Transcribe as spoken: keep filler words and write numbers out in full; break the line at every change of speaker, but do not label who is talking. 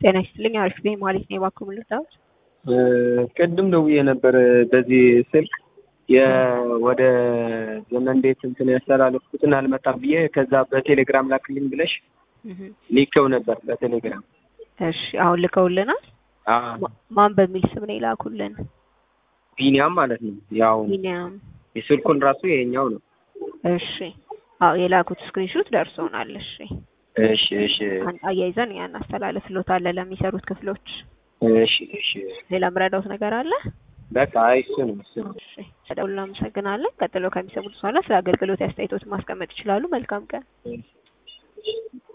ጤና ይስጥልኝ አሪፍ ነኝ ማለት ነው ባክዎ ልርዳዎት?
ቅድም ደውዬ ነበር በዚህ ስልክ የወደ ዘመን ቤት እንትን ያስተላለፍኩትን አልመጣም ብዬ ከዛ በቴሌግራም ላክልኝ ብለሽ ልኬው ነበር በቴሌግራም።
እሺ አሁን ልከውልናል?
አዎ።
ማን በሚል ስም ነው የላኩልን?
ቢኒያም ማለት ነው። ያው
ቢኒያም
የስልኩን ራሱ የኛው ነው።
እሺ አዎ የላኩት ስክሪንሾት ደርሶናል። እሺ
እሺ እሺ
አያይዘን ያን አስተላልፍልዎታለን ለሚሰሩት ክፍሎች።
እሺ እሺ
ሌላ ምረዳዎት ነገር አለ?
በቃ እሱ ነው እሱ ነው።
እሺ ስለሁሉ እናመሰግናለን። ቀጥሎ ከሚሰሙት በኋላ ስለ አገልግሎት አስተያየቶት ማስቀመጥ ይችላሉ። መልካም ቀን።